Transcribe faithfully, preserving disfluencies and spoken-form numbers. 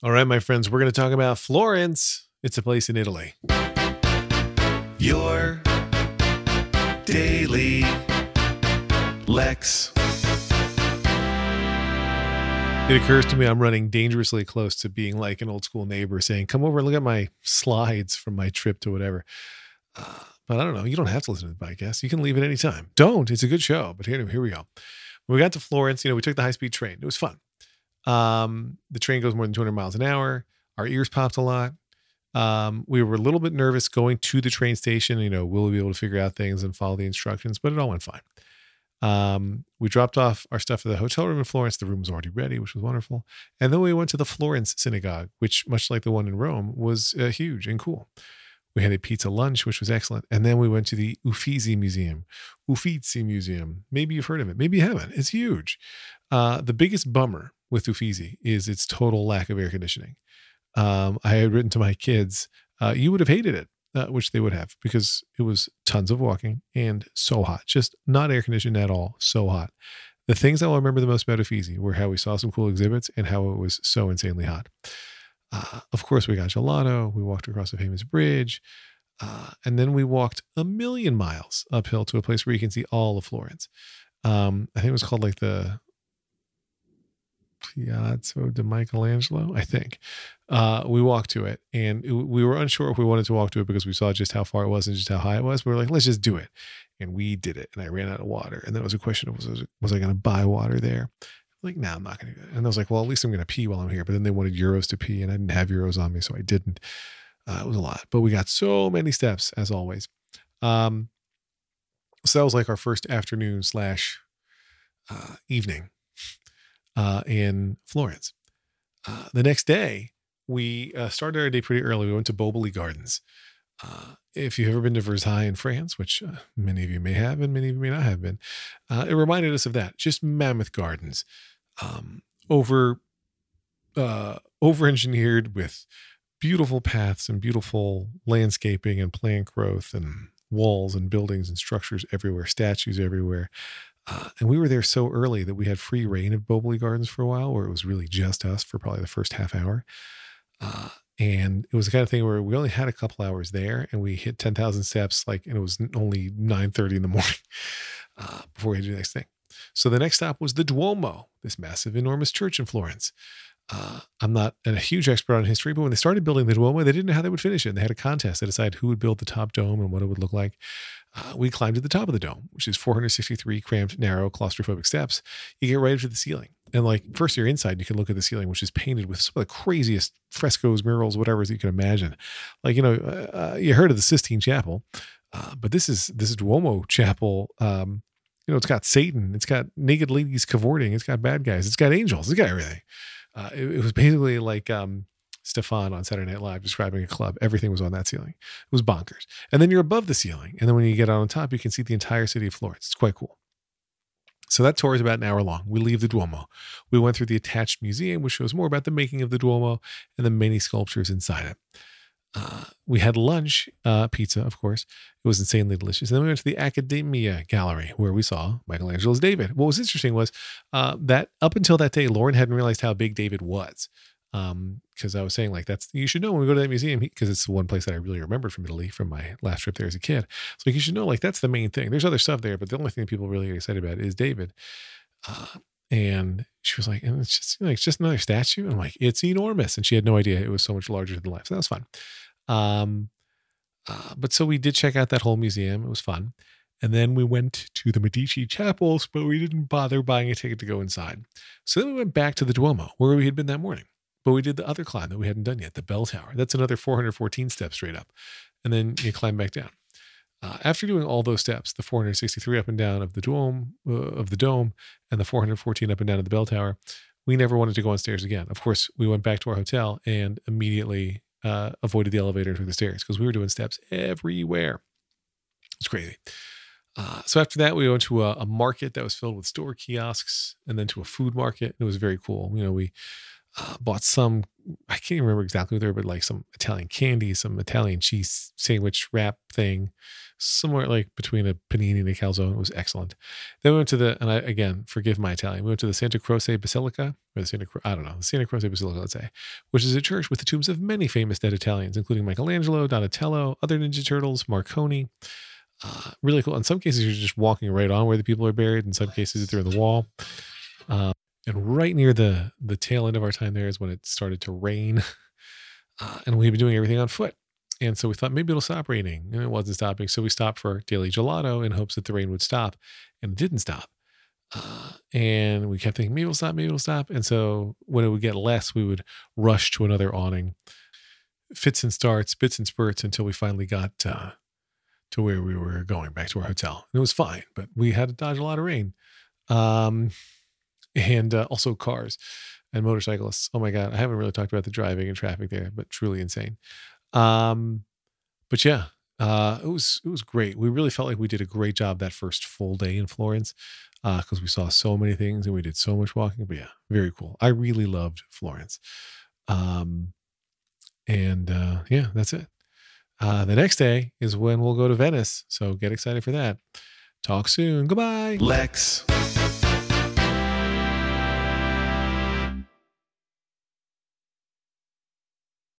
All right, my friends, we're going to talk about Florence. It's a place in Italy. Your Daily Lex. It occurs to me I'm running dangerously close to being like an old school neighbor saying, come over and look at my slides from my trip to whatever. Uh, but I don't know. You don't have to listen to the podcast. You can leave at any time. Don't. It's a good show. But here, here we go. When we got to Florence, you know, we took the high-speed train. It was fun. Um, the train goes more than two hundred miles an hour. Our ears popped a lot. Um, we were a little bit nervous going to the train station. You know, will we be able to figure out things and follow the instructions? But it all went fine. Um, we dropped off our stuff at the hotel room in Florence. The room was already ready, which was wonderful. And then we went to the Florence Synagogue, which, much like the one in Rome, was uh, huge and cool. We had a pizza lunch, which was excellent. And then we went to the Uffizi Museum. Uffizi Museum. Maybe you've heard of it. Maybe you haven't. It's huge. Uh, the biggest bummer with Uffizi is its total lack of air conditioning. Um, I had written to my kids, uh, you would have hated it, uh, which they would have, because it was tons of walking and so hot, just not air conditioned at all. So hot. The things I will remember the most about Uffizi were how we saw some cool exhibits and how it was so insanely hot. Uh, of course, we got gelato. We walked across the famous bridge. Uh, and then we walked a million miles uphill to a place where you can see all of Florence. Um, I think it was called like the Piazza di Michelangelo, I think. Uh, we walked to it and it, we were unsure if we wanted to walk to it because we saw just how far it was and just how high it was. We were like, let's just do it. And we did it. And I ran out of water. And then it was a question of, was, was I going to buy water there? Like, no, nah, I'm not going to do that. And I was like, well, at least I'm going to pee while I'm here. But then they wanted euros to pee and I didn't have euros on me. So I didn't. Uh, it was a lot, but we got so many steps as always. Um, so that was like our first afternoon slash uh, evening uh, in Florence. Uh, the next day, we uh, started our day pretty early. We went to Boboli Gardens. Uh, if you've ever been to Versailles in France, which uh, many of you may have and many of you may not have been, uh, it reminded us of that. Just mammoth gardens, um, over, uh, over-engineered with beautiful paths and beautiful landscaping and plant growth and walls and buildings and structures everywhere, statues everywhere. Uh, and we were there so early that we had free reign of Boboli Gardens for a while, where it was really just us for probably the first half hour. Uh, and it was the kind of thing where we only had a couple hours there and we hit ten thousand steps, like, and it was only nine thirty in the morning uh, before we had to do the next thing. So the next stop was the Duomo, this massive, enormous church in Florence. Uh, I'm not a huge expert on history, but when they started building the Duomo, they didn't know how they would finish it. And they had a contest to decide who would build the top dome and what it would look like. Uh, we climbed to the top of the dome, which is four hundred sixty-three cramped, narrow, claustrophobic steps. You get right up to the ceiling. And like, first you're inside, you can look at the ceiling, which is painted with some of the craziest frescoes, murals, whatever you can imagine. Like, you know, uh, you heard of the Sistine Chapel, uh, but this is, this is Duomo Chapel. Um, you know, it's got Satan, it's got naked ladies cavorting, it's got bad guys, it's got angels, it's got everything. Uh, it, it was basically like um, Stefan on Saturday Night Live describing a club. Everything was on that ceiling. It was bonkers. And then you're above the ceiling. And then when you get out on top, you can see the entire city of Florence. It's quite cool. So that tour is about an hour long. We leave the Duomo. We went through the attached museum, which shows more about the making of the Duomo and the many sculptures inside it. Uh, we had lunch, uh, pizza, of course. It was insanely delicious. And then we went to the Accademia Gallery where we saw Michelangelo's David. What was interesting was uh, that up until that day, Lauren hadn't realized how big David was. Um, because I was saying, like, that's, you should know when we go to that museum, because it's the one place that I really remembered from Italy from my last trip there as a kid. So like, you should know, like, that's the main thing. There's other stuff there, but the only thing people really get excited about is David. Uh, and she was like, and it's just like, it's just another statue. And I'm like, it's enormous. And she had no idea it was so much larger than life. So that was fun. Um, uh, but so we did check out that whole museum. It was fun. And then we went to the Medici chapels, but we didn't bother buying a ticket to go inside. So then we went back to the Duomo where we had been that morning, but we did the other climb that we hadn't done yet, the bell tower. That's another four hundred fourteen steps straight up. And then you climb back down. Uh, after doing all those steps, the four hundred sixty-three up and down of the dome, uh, of the dome and the four hundred fourteen up and down of the bell tower, we never wanted to go on stairs again. Of course, we went back to our hotel and immediately Uh, avoided the elevator and took the stairs because we were doing steps everywhere. It's crazy. Uh, so after that, we went to a, a market that was filled with store kiosks and then to a food market. It was very cool. You know, we uh, bought some I can't even remember exactly what they were, but like some Italian candy, some Italian cheese sandwich wrap thing, somewhere like between a panini and a calzone. It was excellent. Then we went to the, and I, again, forgive my Italian, we went to the Santa Croce Basilica, or the Santa, Cro- I don't know, the Santa Croce Basilica, let's say, which is a church with the tombs of many famous dead Italians, including Michelangelo, Donatello, other Ninja Turtles, Marconi. Uh, really cool. In some cases, you're just walking right on where the people are buried. In some cases, they're in the wall. Um, and right near the the tail end of our time there is when it started to rain, uh, and we've been doing everything on foot. And so we thought maybe it'll stop raining, and it wasn't stopping. So we stopped for daily gelato in hopes that the rain would stop, and it didn't stop. Uh, and we kept thinking maybe it'll stop, maybe it'll stop. And so when it would get less, we would rush to another awning, fits and starts, bits and spurts until we finally got uh, to where we were going back to our hotel. And it was fine, but we had to dodge a lot of rain. Um, and uh, also cars and motorcyclists. Oh my God. I haven't really talked about the driving and traffic there, but truly insane. Um, but yeah, uh, it was, it was great. We really felt like we did a great job that first full day in Florence, uh, cause we saw so many things and we did so much walking, but yeah, very cool. I really loved Florence. Um, and, uh, yeah, that's it. Uh, the next day is when we'll go to Venice. So get excited for that. Talk soon. Goodbye. Lex.